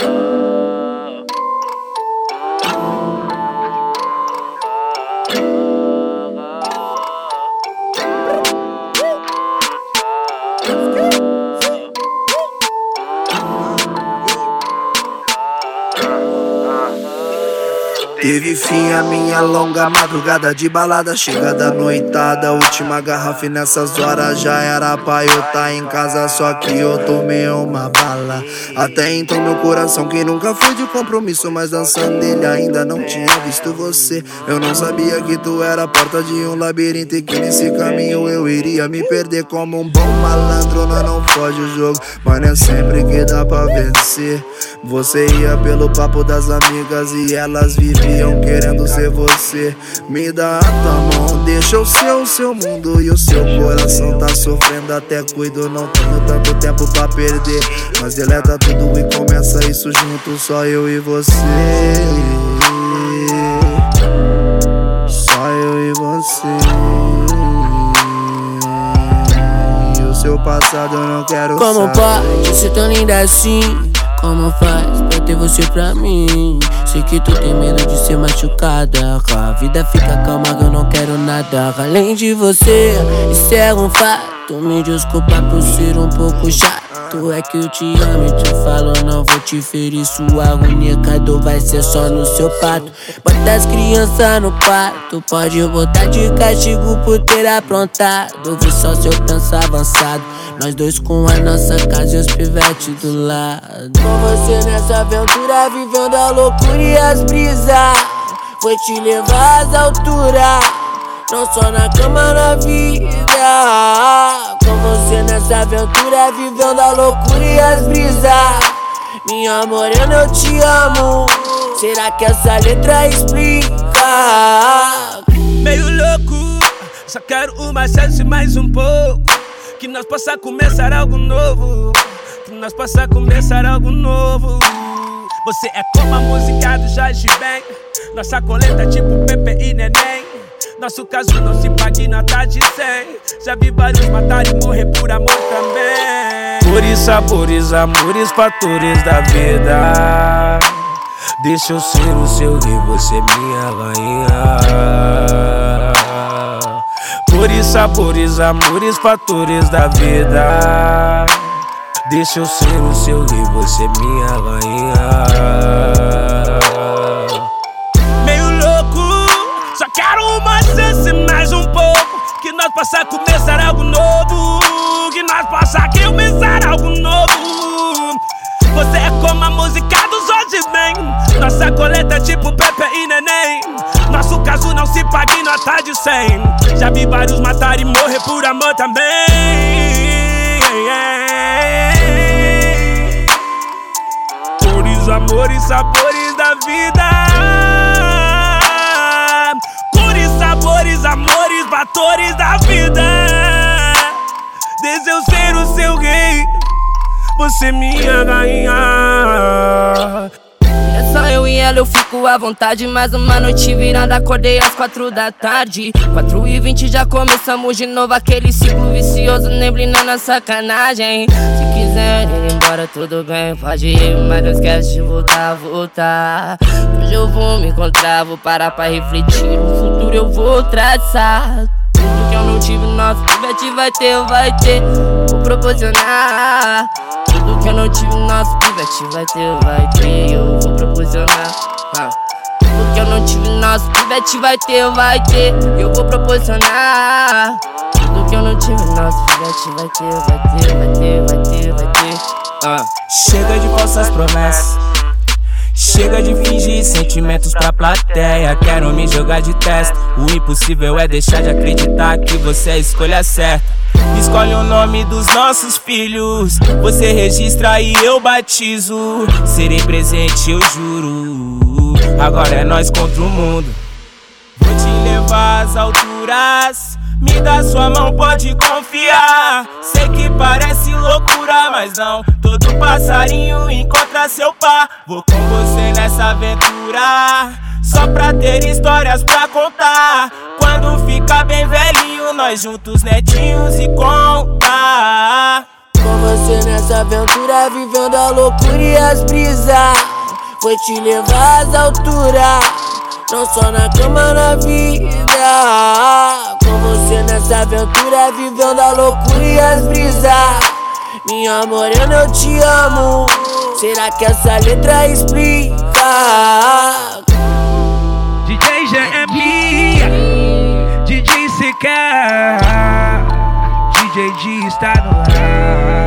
Teve fim a minha longa madrugada de balada, chegada noitada, última garrafa e nessas horas já era pra eu tá em casa, só que eu tomei uma bala. Até então meu coração que nunca foi de compromisso, mas dançando ele ainda não tinha visto você. Eu não sabia que tu era a porta de um labirinto e que nesse caminho eu iria me perder. Como um bom malandro nós não foge o jogo, mas não é sempre que dá pra vencer. Você ia pelo papo das amigas e elas viviam querendo ser você. Me dá a tua mão, deixa eu ser o seu mundo e o seu coração tá sofrendo. Até cuido, não tenho tanto tempo pra perder, mas deleta tudo e começa isso junto, só eu e você. Só eu e você. E o seu passado eu não quero como saber. Como pode ser tão linda assim? Como faz pra ter você pra mim? Sei que tu tem medo de ser machucada, a vida fica calma que eu não quero nada além de você, isso é um fato. Me desculpa por ser um pouco chato, é que eu te amo e te falo, não vou te ferir. Sua única dor vai ser só no seu pato. Bota as crianças no quarto, pode botar de castigo por ter aprontado. Vi só seu dança avançado, nós dois com a nossa casa e os pivetes do lado. Com você nessa aventura, vivendo a loucura e as brisas, vou te levar às alturas, não só na cama, na vida. Com você nessa aventura, vivendo a loucura e as brisas, minha morena eu te amo. Será que essa letra explica? Meio louco, só quero uma chance mais um pouco, que nós possa começar algo novo, que nós possa começar algo novo. Você é como a música do Jorge Ben, nossa coleta tipo Pepe e Neném. Nosso caso não se paga e nota de 100. Já vi vários matar e morrer por amor também. Por isso, sabores, amores, fatores da vida. Deixa eu ser o seu rei, você minha rainha. Por isso, sabores, amores, fatores da vida. Deixa eu ser o seu rei, você minha rainha. Meio louco, só quero uma chance mais um pouco, que nós possa começar algo novo, que nós possa começar algo novo. Você é como a música dos Jorge Ben, nossa coleta tipo Pepe e Neném. Nosso caso não se paga em nota de 100. Já vi vários matar e morrer por amor também. Cores, amores, sabores da vida. Cores, sabores, amores, fatores da vida. Deixa eu ser o seu rei, você minha rainha. É só eu e ela, eu fico à vontade. Mais uma noite virada, acordei às 4 da tarde. 4h20 já começamos de novo aquele ciclo vicioso, neblina na sacanagem. Se quiser ir embora tudo bem, pode ir, mas não esquece de voltar. Hoje eu vou me encontrar, vou parar pra refletir, o futuro eu vou traçar. Tudo que eu não tive, nosso pivete vai ter, vou proporcionar. Tudo que eu não tive, nosso pivete vai ter, eu vou proporcionar. Tudo que eu não tive, nosso pivete vai ter, eu vou proporcionar. Tudo que eu não tive, nosso pivete vai ter. Chega de falsas promessas, chega de fingir sentimentos pra plateia. Quero me jogar de testa, o impossível é deixar de acreditar que você é a escolha certa. Escolhe o nome dos nossos filhos, você registra e eu batizo. Serei presente, eu juro, agora é nós contra o mundo. Vou te levar às alturas, me dá sua mão, pode confiar. Sei que parece loucura, mas não, todo passarinho encontra seu par. Vou com você nessa aventura, só pra ter histórias pra contar. Quando ficar bem velhinho, nós juntos netinhos e contar. Com Com você nessa aventura, vivendo a loucura e as brisas. Vou te levar às alturas, não só na cama, na vida. Com você nessa aventura, vivendo a loucura e as brisas. Minha morena, eu te amo. Será que essa letra explica? DJ GMI, DJ CK, DJ G está no ar.